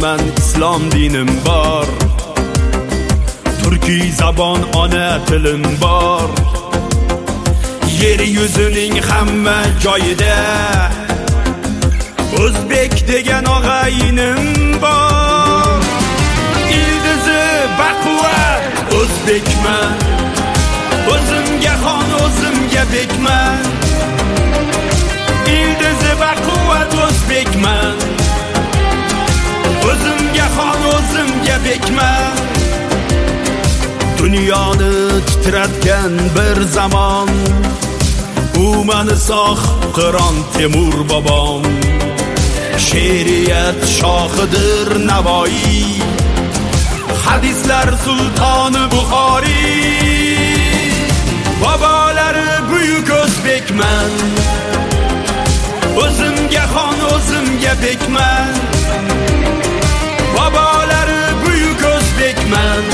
man islom dinim bor, turkiy zabon ona tilim bor. Yer yuzining hamma joyida o'zbek degan og'ayinim bor. Ildizi baquvvat o'zbekman, o'zimga xon o'zimga bekman. Ildizi baquvvat o'zbekman, o'zimga xon o'zimga bekman. Dunyoni titratgan bir zamon, u mani sog' Qiron Temur bobom. She'riyat shohidir Navoiy, hadislar sultoni Buxoriy. Bobolari buyuk o'zbekman, o'zimga xon o'zimga bekman. Bobolari buyuk o'zbekman,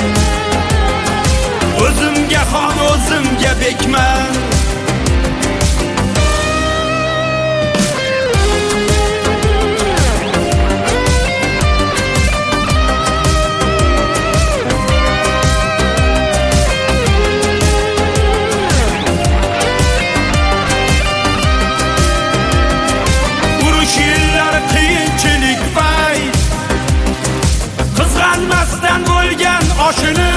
o'zimga xon o'zimga bekman. Oshini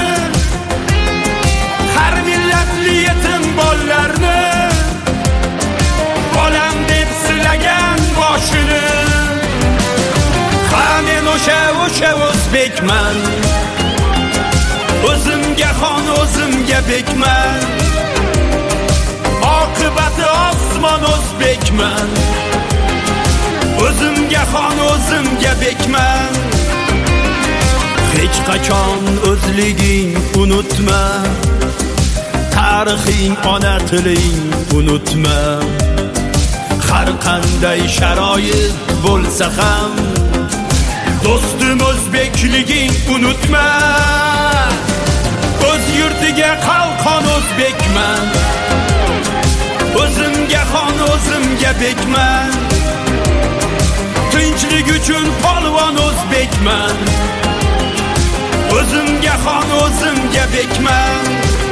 har millatli yetim bollarni bolam deb silagan boshini. Ha men o'sha o'zbekman, o'zimga xon o'zimga bekman. Oqibati osmon o'zbekman, o'zimga xon o'zimga bekman. Hech qachon o'zliging unutma, tarixing ona tiling unutma. Har qanday sharoit bo'lsa ham do'stim o'zbekliging unutma. O'z yurtiga qalqon o'zbekman, o'zimga xon o'zimga bekman. Tinchlik uchun polvon o'zbekman, o'zimga xon o'zimga bekman.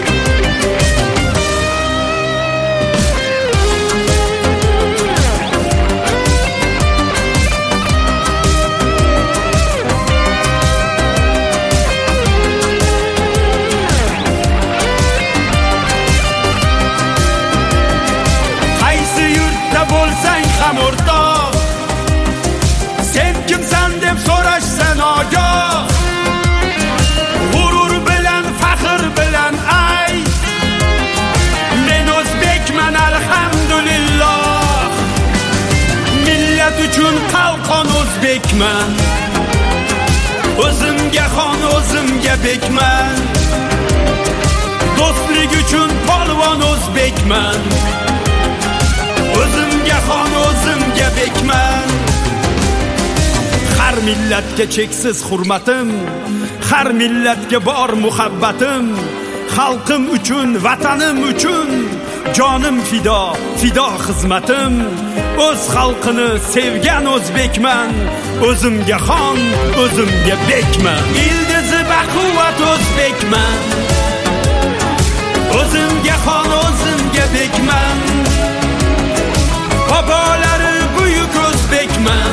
Qaysi yurtda bo'lsang ham o'rtoq, sen kimsan deb so'rashsan ogoh. Uchun qalqon o'zbekman, o'zimga xon o'zimga bekman. Do'stlik uchun polvon o'zbekman, o'zimga xon o'zimga bekman. Har millatga cheksiz hurmatim, har millatga bor muhabbatim. Xalqim uchun, vatanim uchun jonim fido, fido xizmatim. O'z xalqini sevgan o'zbekman, o'zimga xon o'zimga bekman. Ildizi baquvvat o'zbekman, o'zimga xon o'zimga bekman. Bobolari buyuk o'zbekman,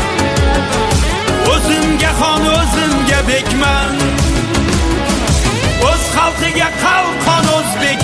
o'zimga xon o'zimga bekman. O'z xalqiga qalqon o'zbek